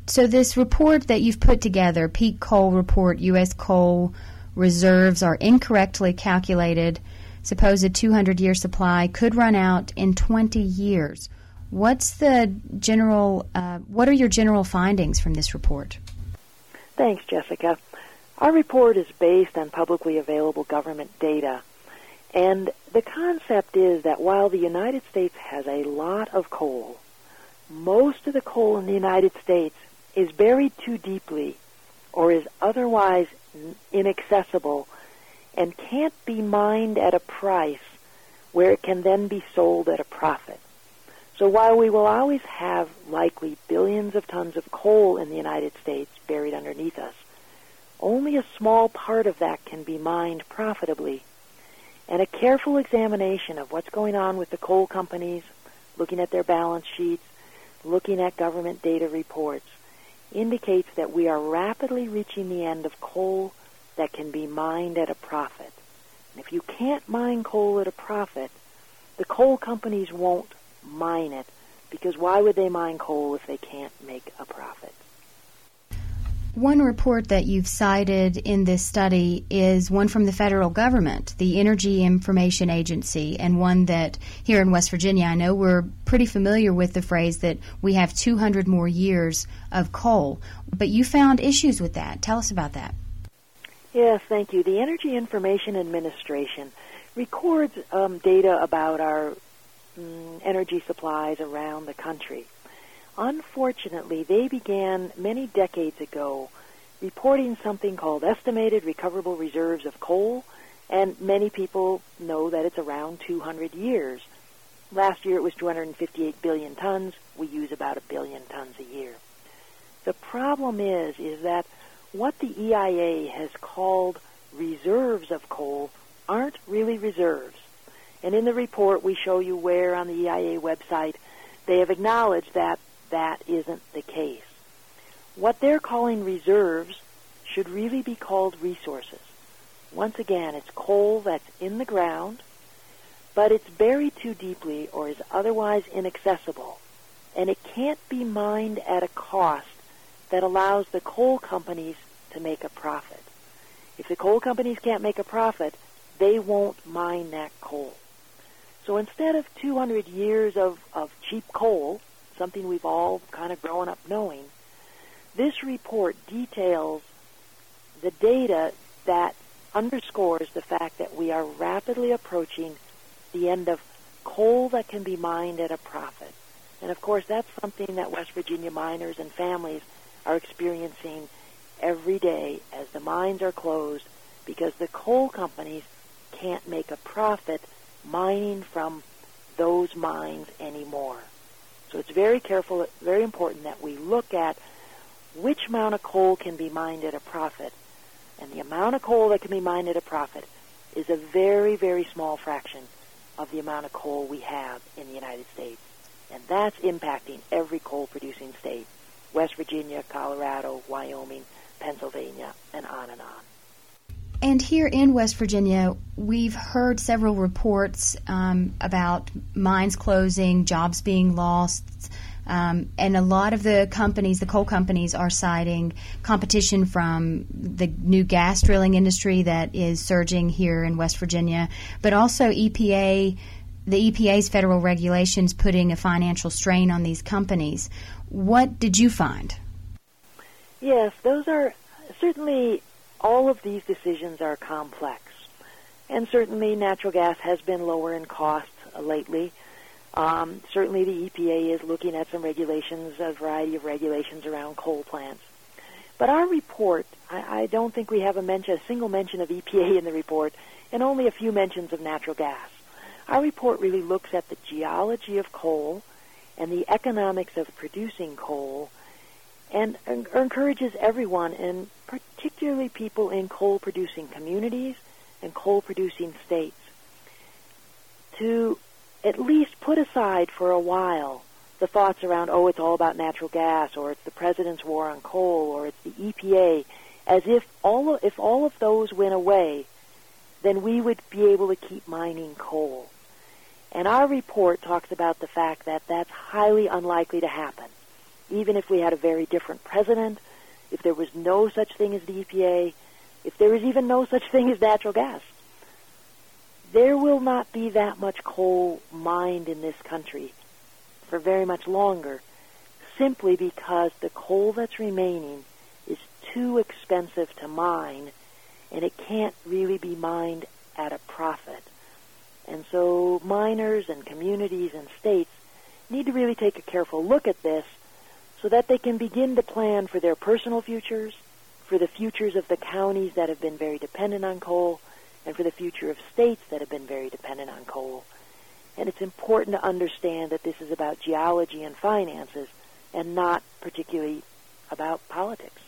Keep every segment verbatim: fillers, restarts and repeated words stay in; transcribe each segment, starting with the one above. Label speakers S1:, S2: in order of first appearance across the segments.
S1: So this report that you've put together, Peak Coal Report, U S coal reserves are incorrectly calculated, supposed two hundred year supply could run out in twenty years. What's the general, uh, what are your general findings from this report?
S2: Thanks, Jessica. Our report is based on publicly available government data, and the concept is that while the United States has a lot of coal, most of the coal in the United States is buried too deeply or is otherwise inaccessible and can't be mined at a price where it can then be sold at a profit. So while we will always have likely billions of tons of coal in the United States buried underneath us, only a small part of that can be mined profitably. And a careful examination of what's going on with the coal companies, looking at their balance sheets, looking at government data reports, indicates that we are rapidly reaching the end of coal that can be mined at a profit. And if you can't mine coal at a profit, the coal companies won't mine it, because why would they mine coal if they can't make a profit?
S1: One report that you've cited in this study is one from the federal government, the Energy Information Agency, and one that here in West Virginia, I know we're pretty familiar with the phrase that we have two hundred more years of coal. But you found issues with that. Tell us about that.
S2: Yes, thank you. The Energy Information Administration records um, data about our um, energy supplies around the country. Unfortunately, they began many decades ago reporting something called estimated recoverable reserves of coal, and many people know that it's around two hundred years. Last year it was two hundred fifty-eight billion tons. We use about a billion tons a year. The problem is, is that what the E I A has called reserves of coal aren't really reserves. And in the report we show you where on the E I A website they have acknowledged that that isn't the case. What they're calling reserves should really be called resources. Once again, it's coal that's in the ground, but it's buried too deeply or is otherwise inaccessible, and it can't be mined at a cost that allows the coal companies to make a profit. If the coal companies can't make a profit, they won't mine that coal. So instead of two hundred years of, of cheap coal, something we've all kind of grown up knowing, this report details the data that underscores the fact that we are rapidly approaching the end of coal that can be mined at a profit. And of course, that's something that West Virginia miners and families are experiencing every day as the mines are closed because the coal companies can't make a profit mining from those mines anymore. So it's very careful, very important that we look at which amount of coal can be mined at a profit. And the amount of coal that can be mined at a profit is a very, very small fraction of the amount of coal we have in the United States. And that's impacting every coal-producing state, West Virginia, Colorado, Wyoming, Pennsylvania, and on and on.
S1: And here in West Virginia, we've heard several reports um, about mines closing, jobs being lost, um, and a lot of the companies, the coal companies, are citing competition from the new gas drilling industry that is surging here in West Virginia, but also E P A, the E P A's federal regulations putting a financial strain on these companies. What did you find?
S2: Yes, those are certainly... All of these decisions are complex, and certainly natural gas has been lower in cost uh, lately. Um, certainly the E P A is looking at some regulations, a variety of regulations around coal plants. But our report, I, I don't think we have a, mention, a single mention of E P A in the report, and only a few mentions of natural gas. Our report really looks at the geology of coal and the economics of producing coal, and encourages everyone, and particularly people in coal-producing communities and coal-producing states, to at least put aside for a while the thoughts around, oh, it's all about natural gas, or it's the president's war on coal, or it's the E P A, as if all of, if all of those went away, then we would be able to keep mining coal. And our report talks about the fact that that's highly unlikely to happen. even if we had a very different president, if there was no such thing as the E P A, if there was even no such thing as natural gas. There will not be that much coal mined in this country for very much longer, simply because the coal that's remaining is too expensive to mine, and it can't really be mined at a profit. And so miners and communities and states need to really take a careful look at this so that they can begin to plan for their personal futures, for the futures of the counties that have been very dependent on coal, and for the future of states that have been very dependent on coal. And it's important to understand that this is about geology and finances and not particularly about politics.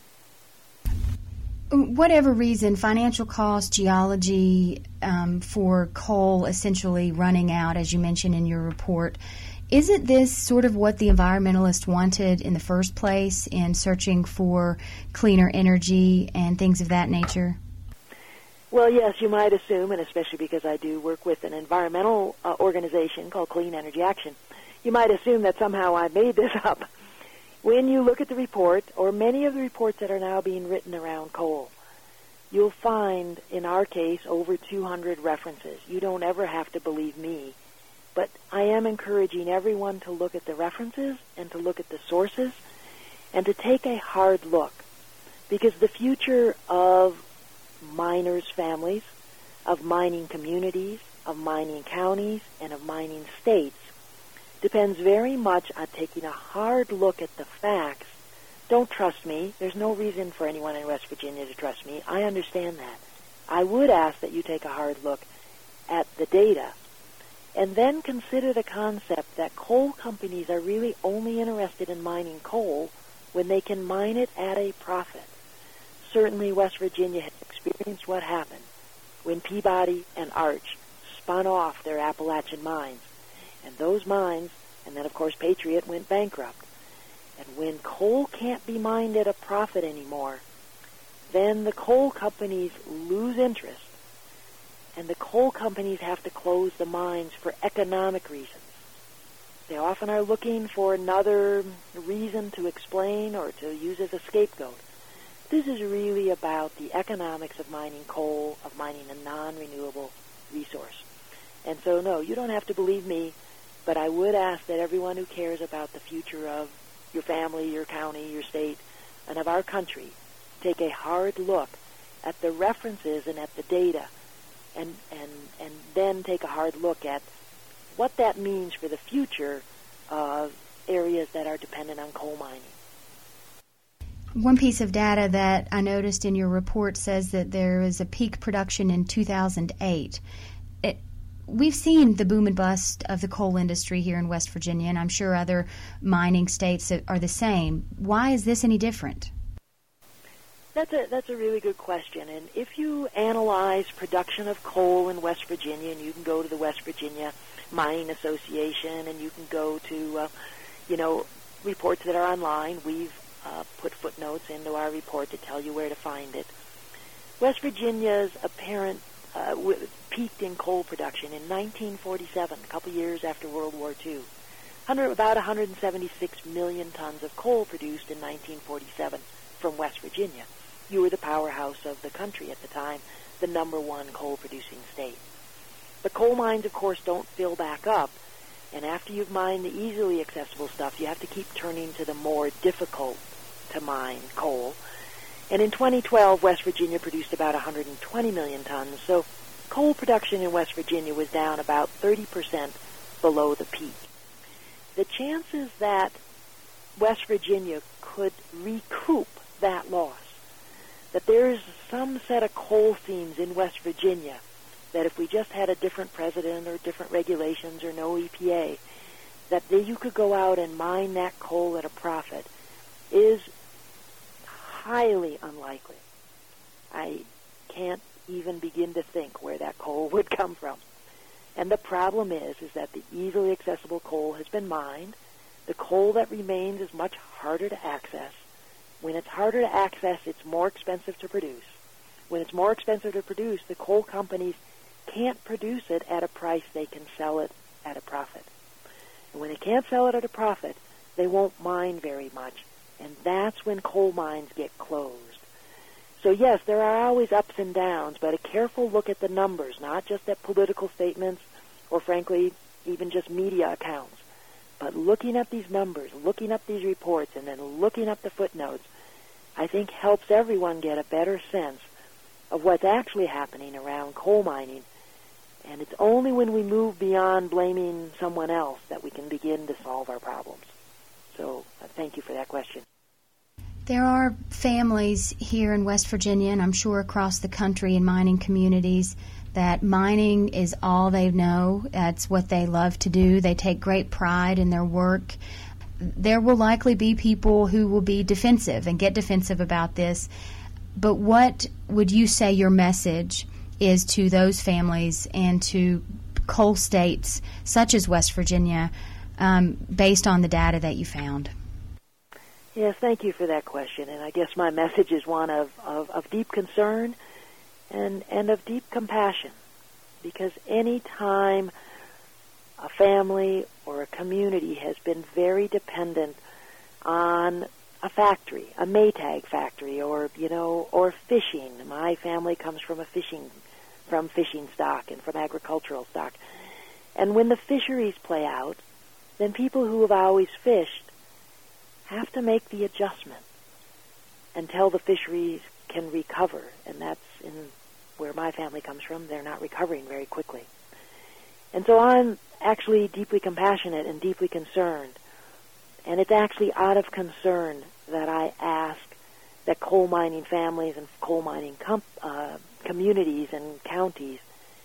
S1: Whatever reason, financial costs, geology um, for coal essentially running out, as you mentioned in your report, isn't this sort of what the environmentalists wanted in the first place in searching for cleaner energy and things of that nature?
S2: Well, yes, you might assume, and especially because I do work with an environmental uh, organization called Clean Energy Action, you might assume that somehow I made this up. When you look at the report, or many of the reports that are now being written around coal, you'll find, in our case, over two hundred references. You don't ever have to believe me, but I am encouraging everyone to look at the references and to look at the sources and to take a hard look, because the future of miners' families, of mining communities, of mining counties, and of mining states depends very much on taking a hard look at the facts. Don't trust me. There's no reason for anyone in West Virginia to trust me. I understand that. I would ask that you take a hard look at the data and then consider the concept that coal companies are really only interested in mining coal when they can mine it at a profit. Certainly West Virginia has experienced what happened when Peabody and Arch spun off their Appalachian mines. And those mines, and then of course Patriot, went bankrupt. And when coal can't be mined at a profit anymore, then the coal companies lose interest. And the coal companies have to close the mines for economic reasons. They often are looking for another reason to explain or to use as a scapegoat. This is really about the economics of mining coal, of mining a non-renewable resource. And so, no, you don't have to believe me, but I would ask that everyone who cares about the future of your family, your county, your state, and of our country take a hard look at the references and at the data, and, and, and then take a hard look at what that means for the future of areas that are dependent on coal mining.
S1: One piece of data that I noticed in your report says that there was a peak production in two thousand eight. It, we've seen the boom and bust of the coal industry here in West Virginia, and I'm sure other mining states are the same. Why is this any different?
S2: That's a that's a really good question. And if you analyze production of coal in West Virginia, and you can go to the West Virginia Mining Association, and you can go to, uh, you know, reports that are online. We've uh, put footnotes into our report to tell you where to find it. West Virginia's apparent uh, w- peaked in coal production in nineteen forty-seven, a couple years after World War Two. one hundred, about one hundred seventy-six million tons of coal produced in nineteen forty-seven from West Virginia. You were the powerhouse of the country at the time, the number one coal-producing state. The coal mines, of course, don't fill back up, and after you've mined the easily accessible stuff, you have to keep turning to the more difficult-to-mine coal. And in twenty twelve, West Virginia produced about one hundred twenty million tons, so coal production in West Virginia was down about thirty percent below the peak. The chances that West Virginia could recoup that loss, that there's some set of coal seams in West Virginia that if we just had a different president or different regulations or no E P A, that they, you could go out and mine that coal at a profit is highly unlikely. I can't even begin to think where that coal would come from. And the problem is, is that the easily accessible coal has been mined. The coal that remains is much harder to access. When it's harder to access, it's more expensive to produce. When it's more expensive to produce, the coal companies can't produce it at a price they can sell it at a profit. And when they can't sell it at a profit, they won't mine very much. And that's when coal mines get closed. So yes, there are always ups and downs, but a careful look at the numbers, not just at political statements or, frankly, even just media accounts, but looking at these numbers, looking up these reports, and then looking up the footnotes, I think helps everyone get a better sense of what's actually happening around coal mining. And it's only when we move beyond blaming someone else that we can begin to solve our problems. So uh, thank you for that question.
S1: There are families here in West Virginia, and I'm sure across the country in mining communities, that mining is all they know. It's what they love to do. They take great pride in their work. There will likely be people who will be defensive and get defensive about this. But what would you say your message is to those families and to coal states such as West Virginia um, based on the data that you found?
S2: Yes, thank you for that question. And I guess my message is one of, of, of deep concern and, and of deep compassion. Because any time a family or a community has been very dependent on a factory, a Maytag factory, or, you know, or fishing. My family comes from a fishing, from fishing stock and from agricultural stock. And when the fisheries play out, then people who have always fished have to make the adjustment until the fisheries can recover. And that's in where my family comes from. They're not recovering very quickly. And so I'm actually deeply compassionate and deeply concerned. And it's actually out of concern that I ask that coal mining families and coal mining com- uh, communities and counties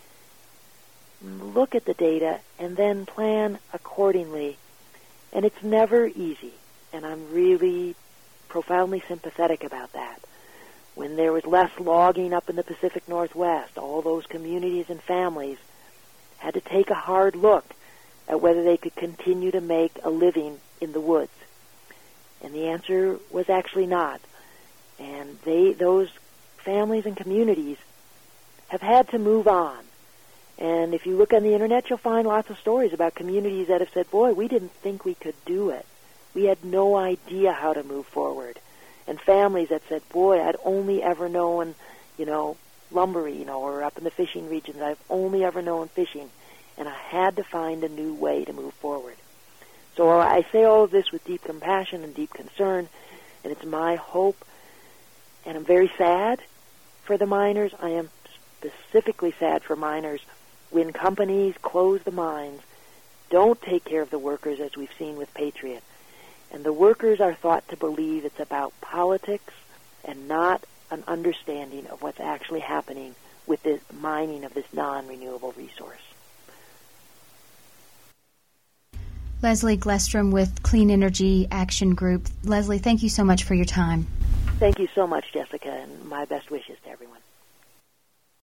S2: look at the data and then plan accordingly. And it's never easy. And I'm really profoundly sympathetic about that. When there was less logging up in the Pacific Northwest, all those communities and families had to take a hard look at whether they could continue to make a living in the woods. And the answer was actually not. And they, those families and communities have had to move on. And if you look on the internet, you'll find lots of stories about communities that have said, boy, we didn't think we could do it. We had no idea how to move forward. And families that said, boy, I'd only ever known, you know, lumber, you know, or up in the fishing regions, I've only ever known fishing. And I had to find a new way to move forward. So I say all of this with deep compassion and deep concern, and it's my hope, and I'm very sad for the miners. I am specifically sad for miners when companies close the mines, don't take care of the workers, as we've seen with Patriot. And the workers are thought to believe it's about politics and not an understanding of what's actually happening with the mining of this non-renewable resource.
S1: Leslie Glestrom with Clean Energy Action Group. Leslie, thank you so much for your time.
S2: Thank you so much, Jessica, and my best wishes to everyone.